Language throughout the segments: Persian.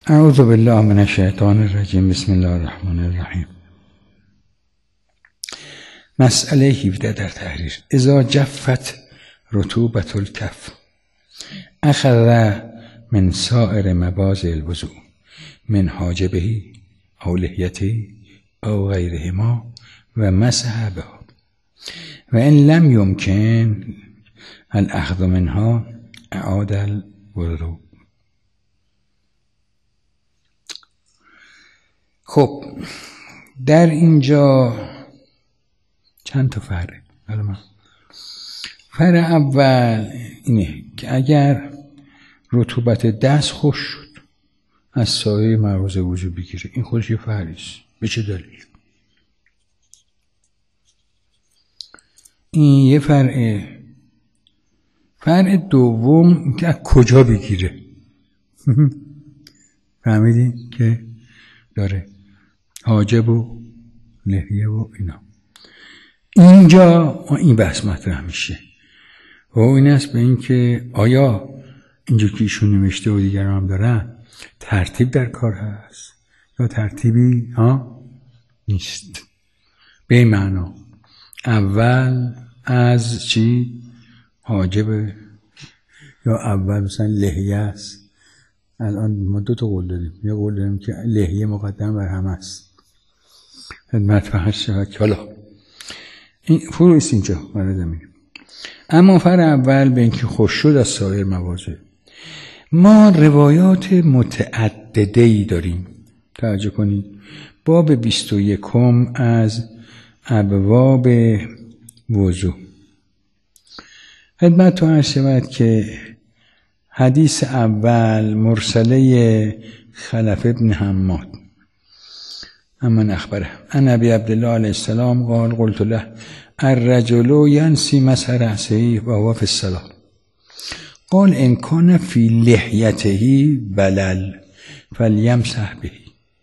اعوذ بالله من الشیطان الرجیم. بسم الله الرحمن الرحیم. مسئله 17 در تحریر. اذا جفت رطوبة الکف اخذ من سائر مباضع الوضوء من حاجبه او لحیته او غیرهما و مسح بها و ان لم يمكن الاخذ منها اعاد الوضوء. خب در اینجا چند تا فرق. فرق اول اینه که اگر رطوبت دست خوش شد از سایر مواضع وضو بگیره، این خودش یه فرقیست. به چه دلیل؟ این یه فرقه. فرق دوم که از کجا بگیره. فهمیدین که داره حاجب و لحیه و اینا. اینجا این بحث مطرح میشه و این است به این که آیا اینجا که ایشون نوشته و دیگران هم دارن ترتیب در کار هست یا ترتیبی نیست. به این معنا اول از چی حاجب یا اول مثلا لحیه است. الان ما دو تا قول داریم. یه قول داریم که لحیه مقدم بر همه است. خدمت فحش شود که حالا این فرویست اینجا وارد می‌شیم. اما فرق اول به اینکه خوش شد از سایر مواضع. ما روایات متعدده‌ای داریم. توجه کنید. باب 21 از ابواب وضو. خدمت عرض شود که حدیث اول مرسله خلف ابن حماد امن اخبره ان ابی عبدالله علیه السلام قال قلت له الرجل ینسی مسح رأسه و هو فی الصلاة قال ان کان فی لحیته بلل فلیمسح به.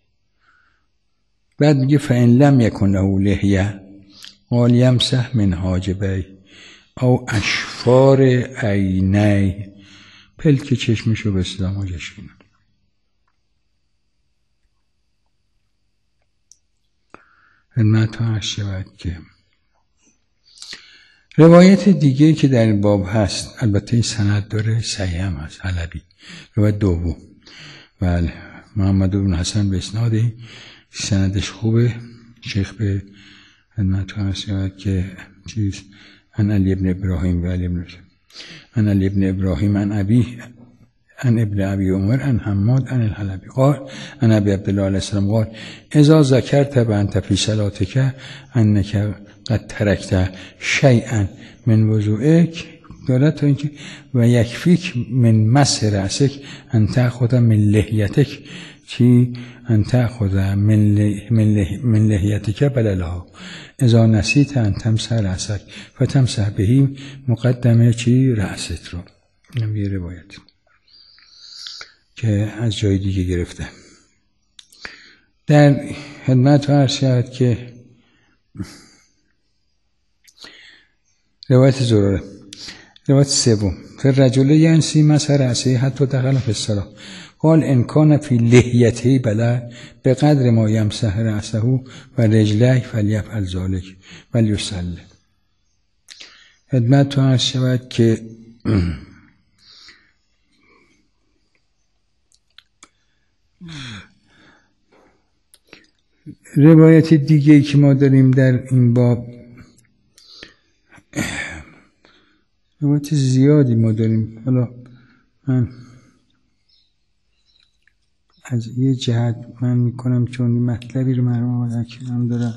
بعد میگه فان لم یکن له لحیه قال یمسح من حاجبه او اشفار عینیه. پلک چشمشو به اسلام و گشینه. خدمت ها شود که روایت دیگه که در این باب هست، البته این سند داره، صحیح هم هست، حلبی روایت دوم. بله محمد بن حسن به اسنادی سندش خوبه. شیخ به خدمت ها شود که چیز ان علی ابن ابراهیم و علی ابن ان علی ابن ابراهیم ان ابی ان ابن ابی عمر ان حماد ان الحلبی قال ان ابی عبدالله علیه السلام قال اذا ذکرت بانت فی صلاتک انک قد ترکت شیئا من وضوئک دارد تا اینکه و یکفیک من مسح رأسک ان تأخذ من لحیتک چی ان تأخذ من لحیتک بللها اذا نسیت ان تمسح رأسک فتمسح به مقدمه چی رأست رو. اینم یه روایت که از جای دیگه گرفته. در خدمت عرض شد که روایت زراره. روایت سوم فالرجل ینسی مسح رأسه حتی دخل فی الصلاة قال ان کان فی لحیته بلل بقدر ما یمسح رأسه و رجلیه فلیفعل ذلک ولیصلی. خدمت عرض شود که روایت دیگه‌ای که ما داریم در این باب، روایت زیادی ما داریم. حالا من از یه جهت من میکنم چون مطلبی رو مرموم هم دارم.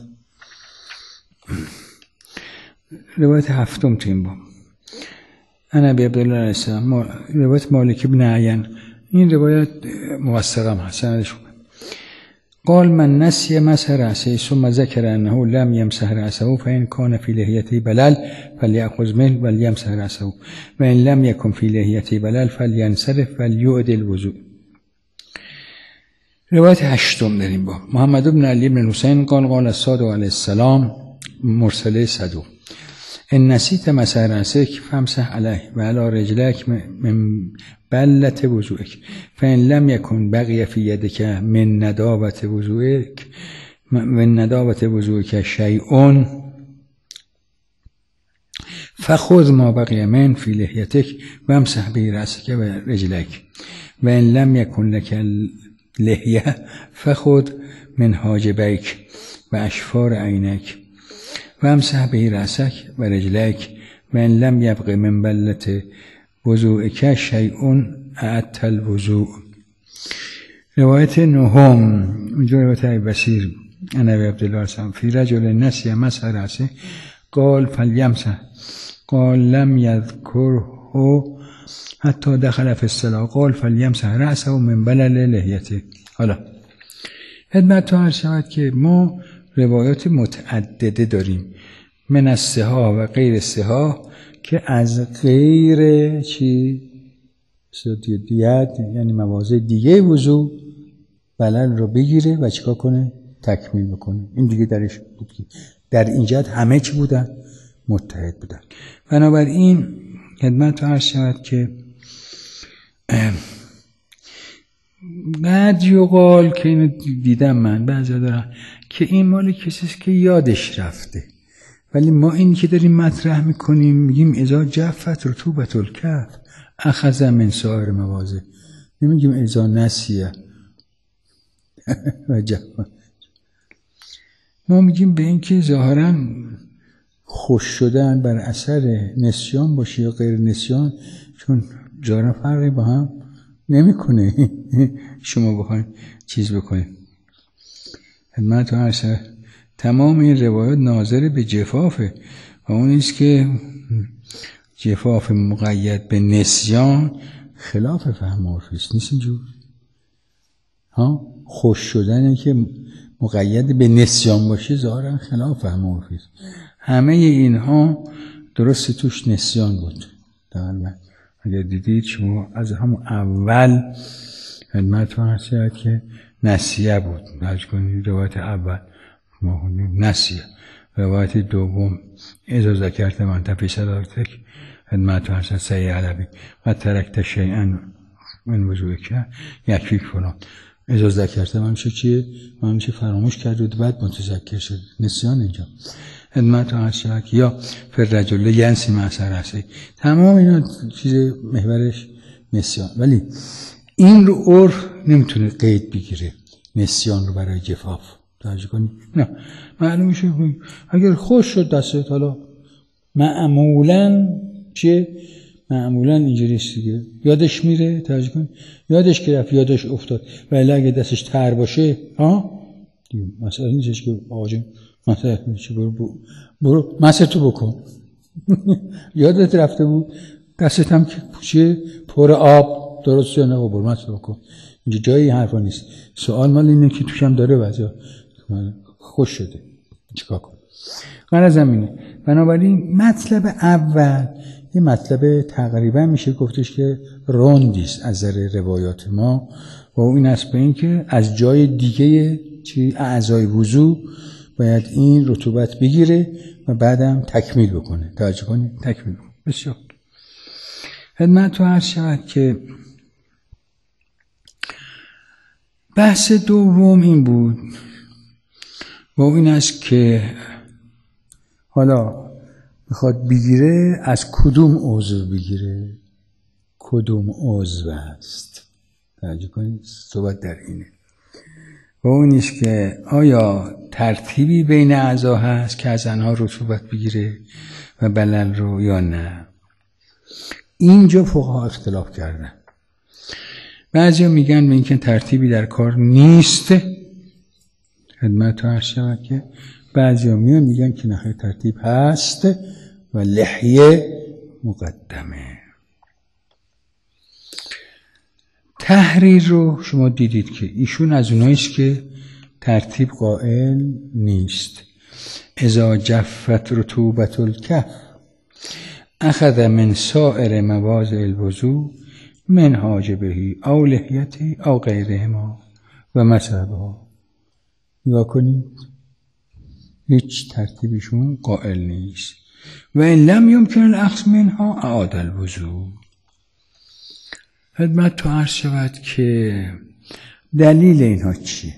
روایت هفتم تو این باب ان ابی عبدالله علیه السلام روایت مالک بن عین. این روایت موثق هم هست. قال من نسی مسح رأسه ثم ذکر انه لم یمسح رأسه فان کان فی لحیته بلل فلیأخذ منه ولیمسح رأسه و ان لم یکن فی لحیته بلل فلینصرف ولیعد الوضوء. روایت هشتم داریم با محمد بن علی بن حسین قال قال الصادق علیه السلام مرسله صدوق ان نسیت مسح رأسک فامسح علیه و علی رجلک من بلة وضوئک فان لم یکن بقی فی یدک من نداوة وضوئک شیء فخذ ما بقی من فی لحیتک و امسح به رأسک و رجلک و ان لم یکن لک لحیه فخذ من حاجبیک و اشفار عینک و امسح به رأسک و رجلک و ان لم یبق من بلة وضوئک شیء اعدت الوضوء. روایت نهم، اونجا روایت ابی بصیر عن ابی عبدالله فی رجل نسی مسح رأسه قال فلیمسح قال لم یذکره حتی دخل فی الصلاة قال فلیمسح رأسه من بلل لحیته. حالا خدمت عرض شود که ما روایات متعدده داریم من الصحاح و غیر الصحاح که از غیر ید یعنی مواضع دیگه وضو بلل رو بگیره و چیکار کنه؟ تکمیل بکنه. این دیگه درش بود که در این جهت همه چی بودن؟ متحد بودن. بنابراین خدمت عرض شود که بعد یقال که اینو دیدم من بعضی دارن که این مال کسیست که یادش رفته، ولی ما این که داریم مطرح میکنیم میگیم اذا جفت رطوبة الکف اخذ من سایر مواضع، نمیگیم اذا نسیه و جفت. ما میگیم به این که ظاهرا خوش شدن بر اثر نسیان باشه یا غیر نسیان، چون ظاهرا فرقی با هم نمیکنه. شما بخواید چیز بکنید خدمت عرض تمام این روایات ناظر به جفافه و اون است که جفاف مقید به نسیان خلاف فهم عرفی است. نیست اینجور خوش شدن که مقید به نسیان باشه ظاهرا خلاف فهم عرفی است. همه اینها درست توش نسیان بود. اگر دیدید شما از همون اول خدمت عرض که نسیه بود. درج کنید روایت اول ما خوندیم نسیه، روایت دوم اذا ذکرت من فی صلاتک خدمت عرض صحیح علوی و ترکت شیئا من وضوئک یکفیک فلان. اذا ذکرت من چیه؟ من چه فراموش کرد و بعد متذکر شد. نسیان اینجا خدمت عرض شد. یا فر رجل ینسی مسح رأسه، تمام اینا چیز محورش نسیان، ولی این رو عرف نمیتونه قید بگیره نسیان رو برای جفاف. توجه کنید نه معلوم میشه اگر خوش شد دستت حالا معمولا چیه؟ معمولا اینجوری است دیگه، یادش میره. توجه کنید یادش که رفت یادش افتاد، ولی اگه دستش تر باشه دیگه مسئله نیستش که آقا جون مسئله چی برو مسئله تو بکن. یادت رفته بود دستت هم که چیه پر آب درست یا نه برو مسئله بکن. اینجا جایی حرفا نیست. سوال مال اینه که توش هم داره بعضی خوش شده چیکار کن. غرض اینه. بنابراین مطلب اول یه مطلب تقریبا میشه گفتش که روندیست از نظر روایات ما و این است به این که از جای دیگه اعضای وضو باید این رطوبت بگیره و بعدم تکمیل بکنه. توجه کنید تکمیل بکنه. بسیار خدمت تو عرض شود که بحث دوم این بود و این است که حالا میخواد بگیره از کدوم عضو بگیره، کدوم عضو است. توجه کنید صحبت در اینه و اون است که آیا ترتیبی بین اعضا هست که از آنها رطوبت بگیره و بلل رو یا نه. اینجا فقها اختلاف کردن. بعضی میگن به اینکه ترتیبی در کار نیست. خدمت تو عرض شود که بعضی میگن که نه ترتیب هست و لحیه مقدمه. تحریر رو شما دیدید که ایشون از اوناییست که ترتیب قائل نیست. اذا جفت رطوبة الکف اخذ من سائر مواضع الوضوء من حاجبه او لحیته او غیرهما و مسحبها. نگاه کنید هیچ ترتیبشون قائل نیست. و این لم یمکن الاخذ منها اعاد الوضوء. خدمت تو عرض شود که دلیل اینها چیه؟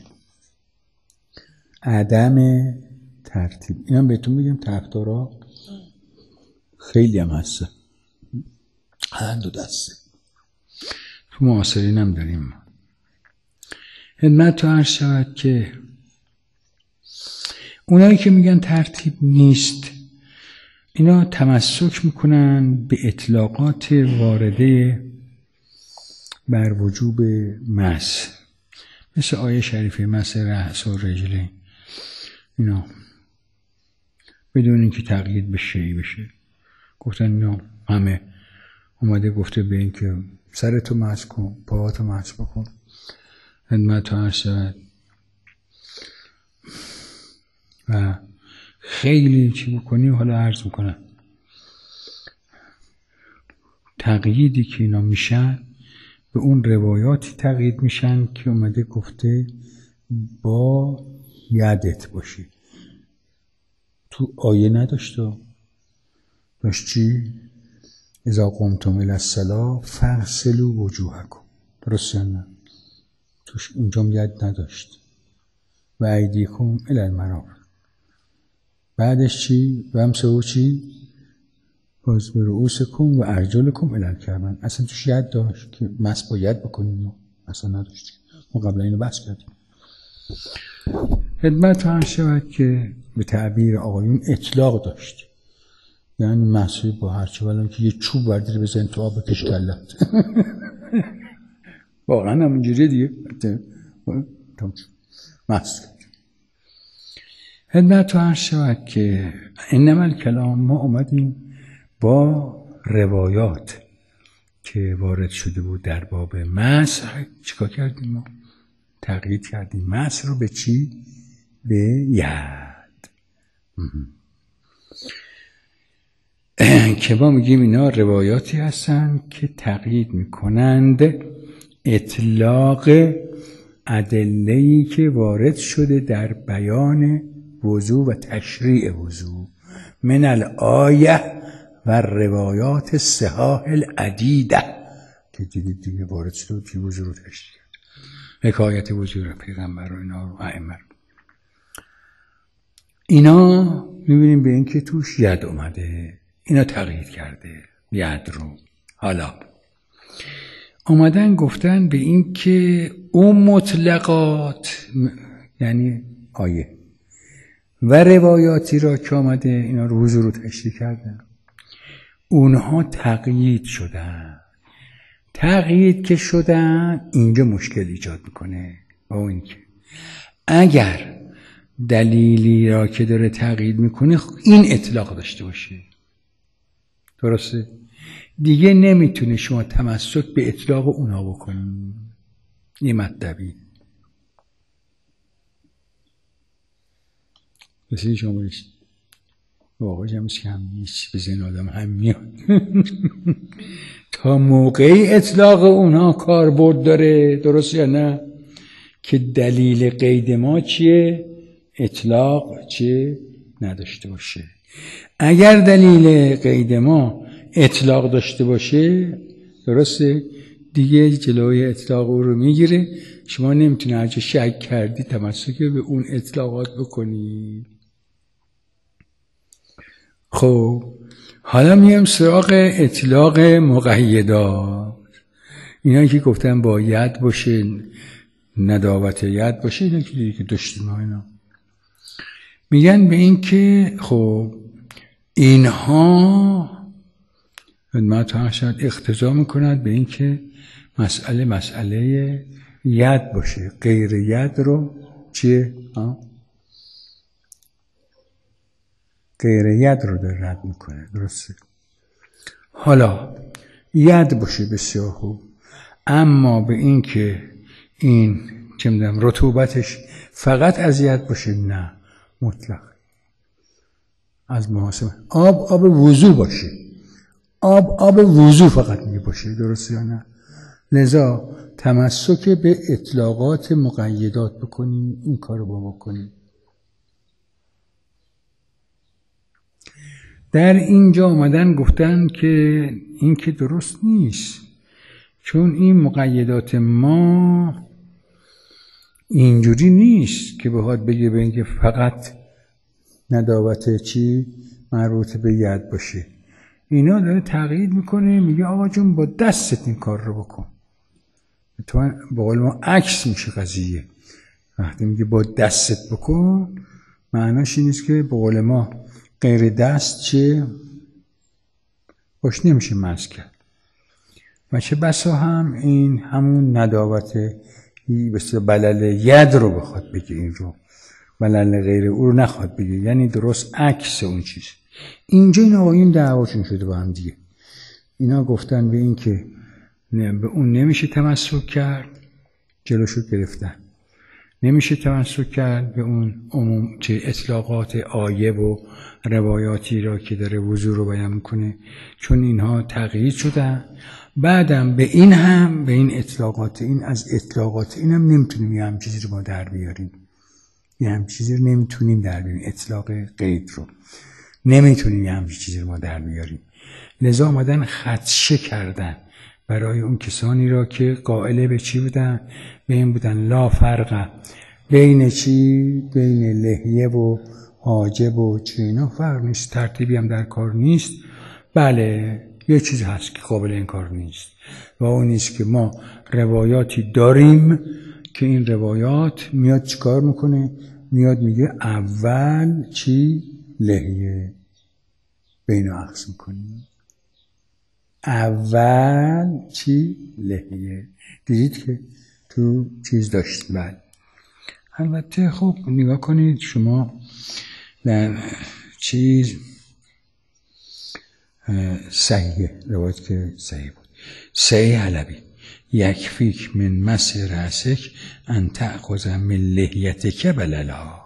عدم ترتیب. اینا بهتون میگم طرفدارا خیلی هم هسته، هر دو دسته، تو معاصرین هم داریم. خدمت تو عرض شود که اونایی که میگن ترتیب نیست، اینا تمسک میکنن به اطلاقات وارده بر وجوب مس، مثل آیه شریفه مس رأس و رجلین، اینا بدون اینکه تقیید به شیئی بشه. گفتن اینا همه اومده گفته به این که سرتو مس کن، پاهاتو مس بکن. خدمت عرض شود و خیلی چی بکنی. حالا عرض میکنم تقییدی که اینا میشن به اون روایاتی تقیید میشن که اومده گفته با یدت باشی. تو آیه نداشته، داشت چی؟ اذا قمتم الی الصلاة فاغسلوا وجوهکم، درست یا نه؟ توش اونجا ید نداشت. و ایدیکم الی المرافق. بعدش چی؟ و امسحوا چی؟ باز به رؤوسکم و ارجلکم الی الکعبین. اصلا توش ید داشت که مس با ید بکنیم؟ اصلا نداشت. ما قبلا اینو بحث کردیم. خدمت هم شود که به تعبیر آقایون اطلاق داشت، یعنی مسحی با هرچه ولن که یه چوب برداری بزن تو آب بکش کلت. واقعا هم اینجوریه دیگه. مسح. خدمت هم شود که انما الکلام، ما اومدیم با روایات که وارد شده بود در باب مسح چیکار کردیم؟ ما تقیید کردیم مسح رو به چی؟ به ید. که ما میگیم اینا روایاتی هستن که تقیید میکنند اطلاق ادله‌ای که وارد شده در بیان وضو و تشریع وضو من الآیه و روایات صحاح العدیده که دیگه وارد شده که وضو رو تشریع کرد، حکایت وضو رو پیغمبر و اینا رو ائمه. اینا میبینیم به این که توش ید اومده، اینا تغییر کرده ید رو. حالا اومدن گفتن به این که اون مطلقات، یعنی آیه و روایاتی را که آمده اینا رو وضو رو تشریح کردن، اونها تقیید شدن. تقیید که شدن اینجا مشکل ایجاد میکنه با این که اگر دلیلی را که داره تقیید میکنه این اطلاق داشته باشه، درسته؟ دیگه نمیتونه شما تمسک به اطلاق اونا بکنید. این مطلبی مثل شما بایست واقعا جمعیست که هم هیچ به ذهن آدم هم میاد. تا موقعی اطلاق اونا کاربرد داره، درست یا نه؟ که دلیل قید ما چیه؟ اطلاق چیه؟ نداشته باشه. اگر دلیل قید ما اطلاق داشته باشه، درسته؟ دیگه جلوی اطلاق او رو میگیره. شما نمیتونه هرچه شک کردی تمسک به اون اطلاقات بکنی. خب حالا میام سراغ اطلاق مقیدات. اینا که گفتن با ید باشه، نداوت ید باشه، اینا که داشتیم اینا میگن به این که خب اینها خدمت ها شاید اقتضا میکند به این که مسئله ید باشه، غیر ید رو چیه؟ غیر ید رو در رد میکنه، درسته؟ حالا ید باشه بسیار خوب، اما به این که این چه میدونم رطوبتش فقط از ید باشه، نه، مطلق از محاسبه آب وضو باشه، آب وضو فقط میگه باشه، درسته یا نه؟ لذا تمسک به اطلاقات مقیدات بکنیم، این کارو بکنیم. در اینجا آمدن گفتن که این که درست نیست، چون این مقیدات ما اینجوری نیست که بخواد بگه به اینکه فقط نداوت چی مربوط به ید باشه. اینا داره تغییر میکنه، میگه آقا جون با دستت این کار رو بکن. تو با قول ما عکس میشه قضیه. وقتی میگه با دستت بکن معناش این است که با قول ما غیر دست چه باش نمیشه مس کرد. و چه بسا هم این همون نداوت بسیار بلل ید رو بخواد بگه، این رو بلل غیر او رو نخواد بگه، یعنی درست عکس اون چیز. اینجا این آقایون دعواشون شده با هم دیگه. اینا گفتن به این که به اون نمیشه تمسک کرد، جلوشو گرفتن. نمیشه تمسک کرد به اون عموم چه اطلاقات آیه و روایاتی را که داره وضوح رو بیان میکنه، چون اینها تغییر شدن. بعدم به این هم، به این اطلاقات، این از اطلاقات این هم نمیتونیم یه هم چیزی رو ما در بیاریم، یه هم چیزی رو نمیتونیم در بیاریم، اطلاق قید رو نمیتونیم یه هم چیزی رو ما در بیاریم. لذا آمدن خدشه کردن برای اون کسانی را که قائل به چی بودن؟ به این بودن لا فرق بین چی؟ بین لحیه و حاجب و چی، اینا فرق نیست، ترتیبی هم در کار نیست. بله یه چیز هست که قابل این کار نیست و اون نیست که ما روایاتی داریم که این روایات میاد چیکار میکنه؟ میاد میگه اول چی؟ لحیه بین عکس میکنیم، اول چی؟ لحیه. دیدید که تو چیز داشت. بعد البته خب نگاه کنید شما در چیز صحیح روایت که صحیح بود، صحیح حلبی یکفیک من مس رأسک ان تأخذ من لحیتک بللا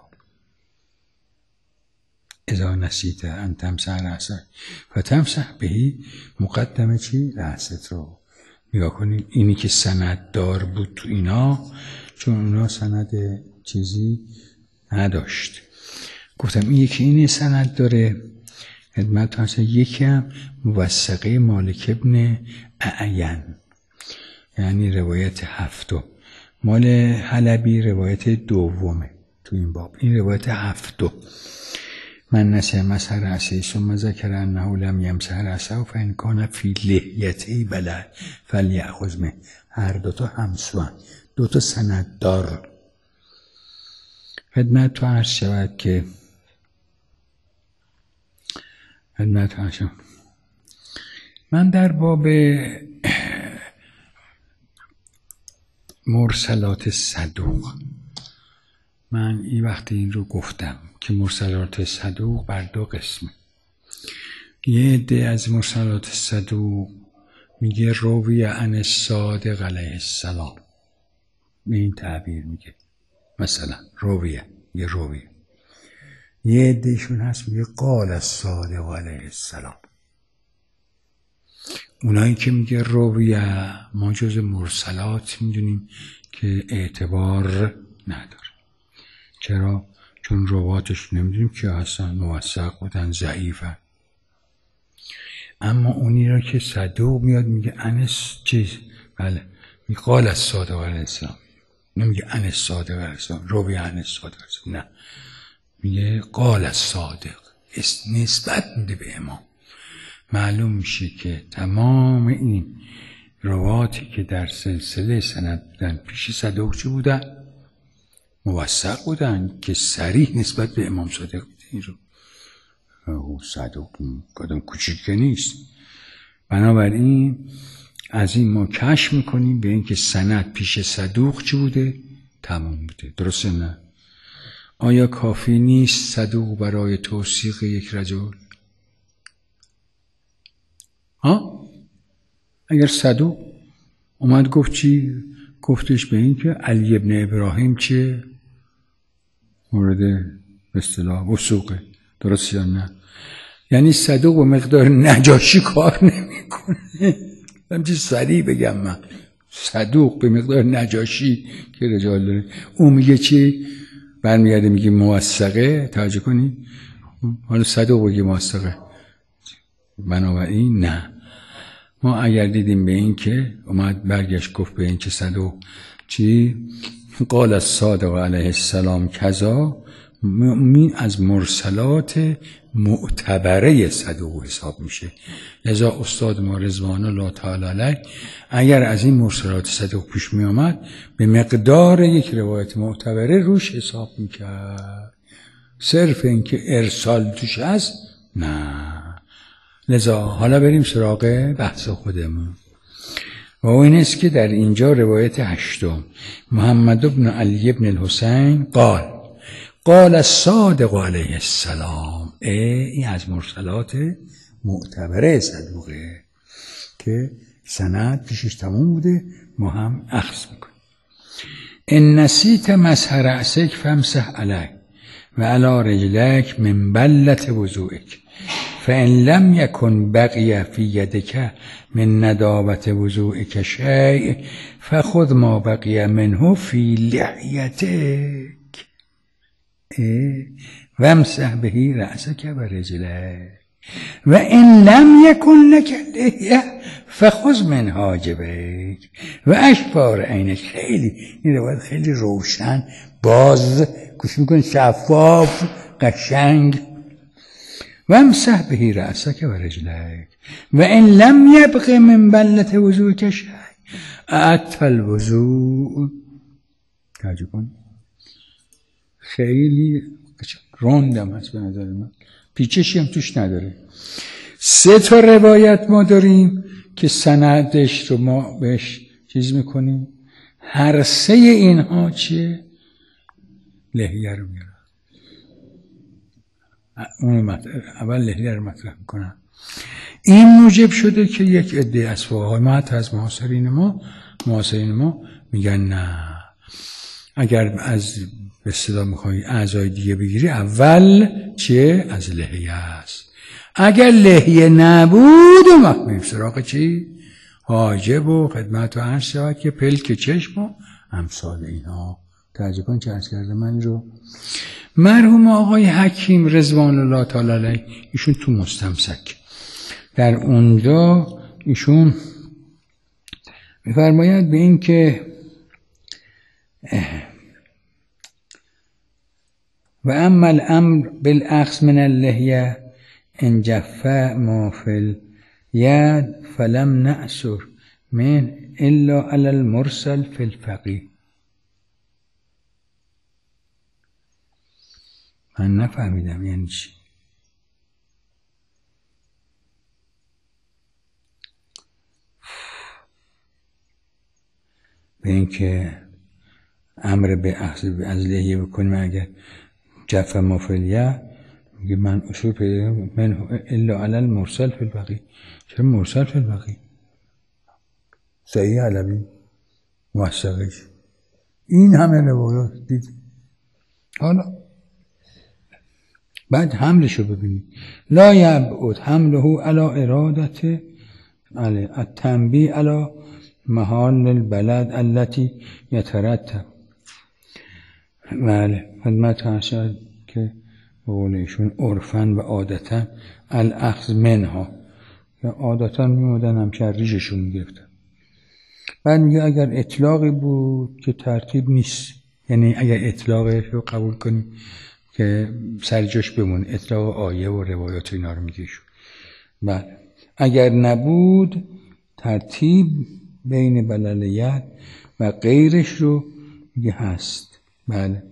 اذا نسیت ان تمسح رأسک فتمسح بهی مقدمه چی؟ رأست رو. نگاه کنید اینی که سند دار بود تو اینا، چون اونا سند چیزی نداشت. گفتم این یکی اینه سند داره خدمت هست، یکی هم موثقه مالک ابن اعین، یعنی روایت هفتم. مال حلبی روایت دومه تو این باب، این روایت هفتم. من نسیه مسح رأسه ثم ذکر انه لم یمسح رأسه فان کان فی لحیته بلل فلیأخذ منه. هر دوتا همسوان، دوتا سند دار. خدمت تو عرض شود که من در باب مرسلات صدوق، من این وقتی این رو گفتم که مرسلات صدوق بر دو قسمه. یه عده از مرسلات صدوق میگه روی عن الصادق علیه السلام، به این تعبیر میگه، مثلا رویه یه رویه. یه عدهشون هست میگه قال الصادق علیه السلام. اونایی که میگه رویه ما جز مرسلات میدونیم که اعتبار نداره. چرا؟ چون رواتش نمیدونیم که اصلا موثق بودن، ضعیفن. اما اونی را که صدوق میاد میگه انس چیز، بله میگه قال الصادق علیه السلام، نمیگه انس صادق علیه السلام، رویه انس صادق علیه السلام، نه میگه قال الصادق، نسبت میده به امام. معلوم میشه که تمام این رواتی که در سلسله سند بودن پیش صدوق چی بودن؟ موثق بودن که صریح نسبت به امام صادق بودن. این رو صدوق قدم کوچیک نیست. بنابراین از این ما کشف میکنیم به اینکه سند پیش صدوق چی بوده؟ تمام بوده. درسته نه؟ آیا کافی نیست صدوق برای توثیق یک رجل؟ اگر صدوق اومد گفت چی؟ گفتش به این که علی ابن ابراهیم چه؟ مورد به اصطلاح وثوقه. درست یا نه؟ یعنی صدوق به مقدار نجاشی کار نمیکنه. همچی سریع بگم من، صدوق به مقدار نجاشی که رجال داره، اون میگه چی؟ برمیگرده میگه موثقه. توجه کنی؟ حالا صدوق بگه موثقه، بنابراین نه. ما اگر دیدیم به این که اومد برگشت گفت به این که قال الصادق علیه السلام کذا، از مرسلات معتبره صدوق حساب میشه. لذا استاد ما رضوان الله تعالی علیه اگر از این مرسلات صدوق پیش می آمد به مقدار یک روایت معتبره روش حساب میکرد. صرف این که ارسال توش هست نه. لذا حالا بریم سراغ بحث خودمون و این است که در اینجا روایت 8 محمد بن علی بن الحسین قال الصادق علیه السلام. این از مرسلات معتبره صدوقه که سند پیشش تموم بوده، ما هم اخذ میکنیم. ان نسیت مسح رأسک فامسح علیک و علی رجلک من بلة وضوئک فان لم یکن بقی فی یدک من ندابت وضوئک شیء فخذ ما بقی منه فی لحیتک وامسح به رأسک و رجلک و ان لم یکن لک لحیه فخذ من حاجبک و اشفار عینک. خیلی این روایت خیلی روشن، باز گوش میکنید، شفاف، قشنگ. وامسح به رأسک و رجلک و ان لم یبق من بلة وضوئک شیء اعدت الوضوء. توجه کن، خیلی روندم هست به نظر من، پیچشی هم توش نداره. 3 روایت ما داریم که سندش رو ما بهش چیز میکنیم. هر 3 اینها چیه؟ لحیه رو میارن. اول لحیه رو مطرح میکنن. این موجب شده که یک عده از فقهای ما، حتی از معاصرین ما میگن نه، اگر از به اصطلاح میخوای اعضای دیگه بگیری اول چیه؟ از لحیه است. اگر لحیه نبود و وقت میریم سراغ چی؟ حاجب و خدمت و عرض شود که پلک چشم و امثال اینها. توجه کن چه عرض کرده من رو. مرحوم آقای حکیم رضوان الله تعالی علیه ایشون تو مستمسک در اونجا ایشون میفرماید به این که و اما الامر بالاخذ من اللحیه ان جف ما فی الید فلم نأثر من الا علی المرسل فی الفقیه. من نفهمیدم یعنی چی. به این که امر به اخذ از لحیه بکنیم اگر جف ما فی الید، میگه من اصول پیدا من الا علی المرسل فی الفقیه. چرا مرسل فی الفقیه؟ صحیح علوی موثقش این همه روایات دید. حالا بعد حملشو ببینید. لا یبعد حمله علی ارادت التنبیه علی محال البلد التي یترتب. بله خدمت هست که بقول ایشون عرفن و عادتا الاخذ منها، یا عادتا میمودن همچه ریششون میگرفتن. بعد میگه اگر اطلاقی بود که ترتیب نیست، یعنی اگر اطلاقی رو قبول کنیم که سرجاش بمونه، اطلاق آیه و روایات اینا رو میگه ایشون. بله اگر نبود ترتیب بین بللیت و غیرش رو میگه هست. بله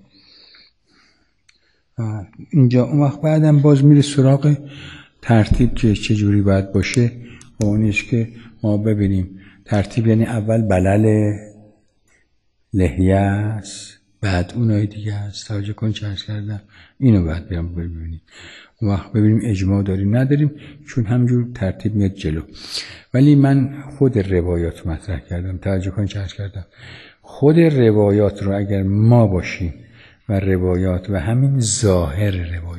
اینجا اون وقت بعدم باز میره سراغ ترتیب که چجوری باید باشه و اونیش که ما ببینیم ترتیب یعنی اول بلل لحیه است، بعد اونای دیگه است. توجه کن چه عرض کردم، اینو باید ببینیم. اون وقت ببینیم اجماع داریم نداریم، چون همجور ترتیب میاد جلو. ولی من خود روایات مطرح کردم. توجه کن چه عرض کردم، خود روایات رو اگر ما باشیم و روایات و همین ظاهر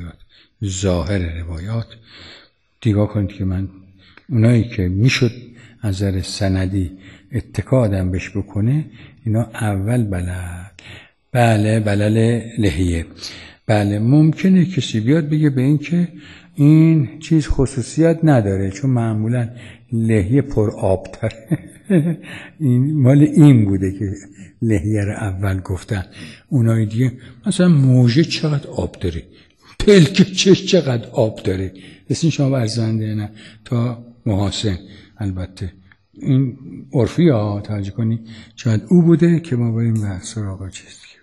روایات دیگاه کنید که من اونایی که میشد از نظر سندی اتکا آدم بهش بکنه، اینا اول بله بلل لحیه. بله ممکنه کسی بیاد بگه به این که این چیز خصوصیت نداره چون معمولا لحیه پر آبتره. این مال این بوده که لحیه رو اول گفتن. اونای دیگه مثلا موجه چقدر آب داره، پلک چش چقدر آب داره. این شما ورزنده نه تا محاسن. البته این عرفی ها توجه کنی شاید او بوده که ما بریم به سراغ چیز.